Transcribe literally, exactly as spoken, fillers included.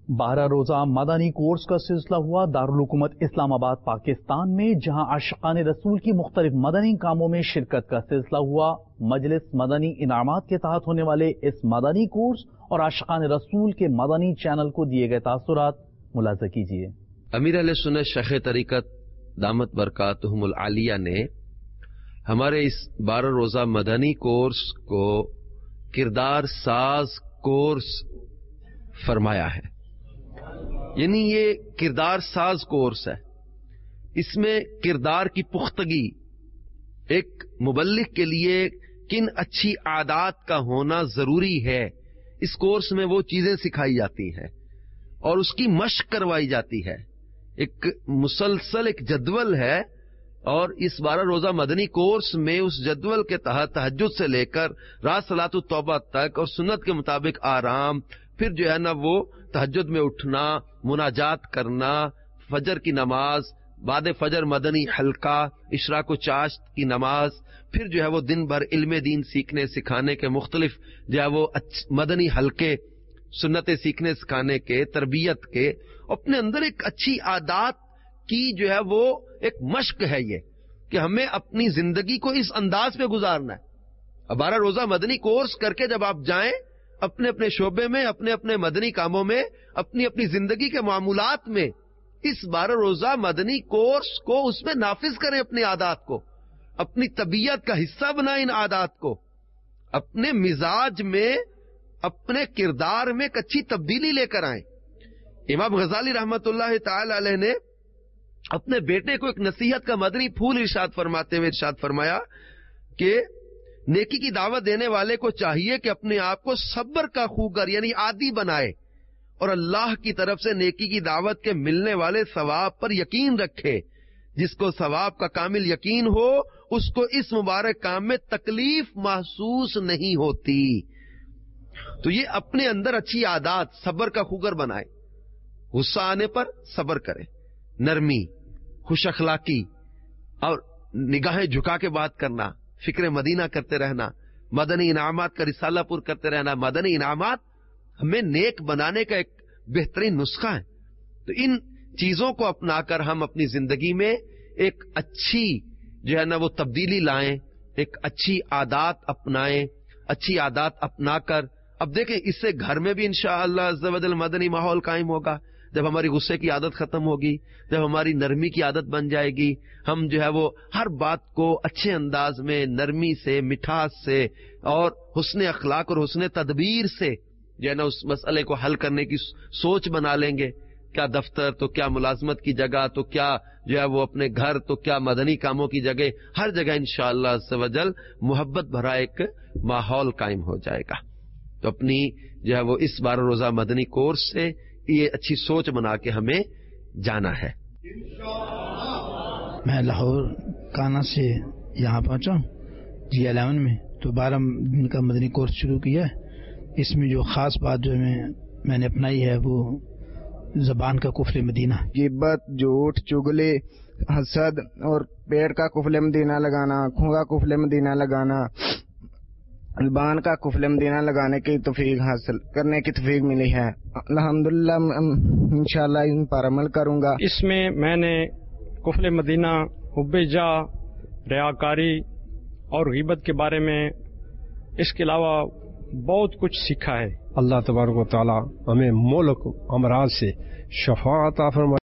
بارہ روزہ مدنی کورس کا سلسلہ ہوا دارالحکومت اسلام آباد پاکستان میں، جہاں عاشقان رسول کی مختلف مدنی کاموں میں شرکت کا سلسلہ ہوا۔ مجلس مدنی انعامات کے تحت ہونے والے اس مدنی کورس اور عاشقان رسول کے مدنی چینل کو دیے گئے تاثرات ملاحظہ کیجیے۔ امیر اہل سنت شیخ طریقت دامت برکاتہم العالیہ نے ہمارے اس بارہ روزہ مدنی کورس کو کردار ساز کورس فرمایا ہے، یعنی یہ کردار ساز کورس ہے۔ اس میں کردار کی پختگی، ایک مبلغ کے لیے کن اچھی عادات کا ہونا ضروری ہے، اس کورس میں وہ چیزیں سکھائی جاتی ہیں اور اس کی مشق کروائی جاتی ہے۔ ایک مسلسل ایک جدول ہے، اور اس بارہ روزہ مدنی کورس میں اس جدول کے تحت تہجد سے لے کر رات صلاۃ التوبہ تک اور سنت کے مطابق آرام، پھر جو ہے نا وہ تہجد میں اٹھنا، مناجات کرنا، فجر کی نماز، بعد فجر مدنی حلقہ، اشراق و چاشت کی نماز، پھر جو ہے وہ دن بھر علم دین سیکھنے سکھانے کے مختلف جو ہے وہ مدنی حلقے، سنتیں سیکھنے سکھانے کے، تربیت کے، اپنے اندر ایک اچھی عادات کی جو ہے وہ ایک مشق ہے، یہ کہ ہمیں اپنی زندگی کو اس انداز پہ گزارنا ہے۔ بارہ روزہ مدنی کورس کر کے جب آپ جائیں اپنے اپنے شعبے میں، اپنے اپنے مدنی کاموں میں، اپنی اپنی زندگی کے معمولات میں، اس بارہ روزہ مدنی کورس کو اس میں نافذ کریں، اپنی عادات کو، اپنی طبیعت کا حصہ بنائیں، ان عادات کو اپنے مزاج میں، اپنے کردار میں ایک اچھی تبدیلی لے کر آئیں۔ امام غزالی رحمت اللہ تعالی علیہ نے اپنے بیٹے کو ایک نصیحت کا مدنی پھول ارشاد فرماتے ہوئے ارشاد فرمایا کہ نیکی کی دعوت دینے والے کو چاہیے کہ اپنے آپ کو صبر کا خوگر یعنی عادی بنائے، اور اللہ کی طرف سے نیکی کی دعوت کے ملنے والے ثواب پر یقین رکھے۔ جس کو ثواب کا کامل یقین ہو، اس کو اس مبارک کام میں تکلیف محسوس نہیں ہوتی۔ تو یہ اپنے اندر اچھی عادات، صبر کا خوگر بنائے، غصہ آنے پر صبر کرے، نرمی، خوش اخلاقی، اور نگاہیں جھکا کے بات کرنا، فکر مدینہ کرتے رہنا، مدنی انعامات کا رسالہ پور کرتے رہنا۔ مدنی انعامات ہمیں نیک بنانے کا ایک بہترین نسخہ ہے۔ تو ان چیزوں کو اپنا کر ہم اپنی زندگی میں ایک اچھی جو ہے نا وہ تبدیلی لائیں، ایک اچھی عادات اپنائیں، اچھی عادات اپنا کر اب دیکھیں اس سے گھر میں بھی انشاءاللہ عز و جل مدنی ماحول قائم ہوگا۔ جب ہماری غصے کی عادت ختم ہوگی، جب ہماری نرمی کی عادت بن جائے گی، ہم جو ہے وہ ہر بات کو اچھے انداز میں، نرمی سے، مٹھاس سے اور حسن اخلاق اور حسن تدبیر سے جو ہے نا اس مسئلے کو حل کرنے کی سوچ بنا لیں گے۔ کیا دفتر تو کیا ملازمت کی جگہ تو کیا جو ہے وہ اپنے گھر تو کیا مدنی کاموں کی جگہ، ہر جگہ انشاءاللہ عز و جل محبت بھرا ایک ماحول قائم ہو جائے گا۔ تو اپنی جو ہے وہ اس بارہ روزہ مدنی کورس سے یہ اچھی سوچ بنا کے ہمیں جانا ہے۔ میں لاہور کانا سے یہاں پہنچا جی الیون میں، تو بارہ دن کا مدنی کورس شروع کیا ہے۔ اس میں جو خاص بات جو میں میں نے اپنائی ہے وہ زبان کا کفر مدینہ، غیبت، جھوٹ، چگلی، حسد اور پیڑ کا کفل مدینہ لگانا، آنکھوں کا کفل مدینہ لگانا، زبان کا کفل مدینہ لگانے کی توفیق حاصل کرنے کی توفیق ملی ہے۔ الحمدللہ انشاءاللہ ان پر عمل کروں گا۔ اس میں میں نے کفل مدینہ، حب جاہ، ریاکاری اور غیبت کے بارے میں، اس کے علاوہ بہت کچھ سیکھا ہے۔ اللہ تبارک و تعالی ہمیں ملک امراض سے شفا عطا فرمائے۔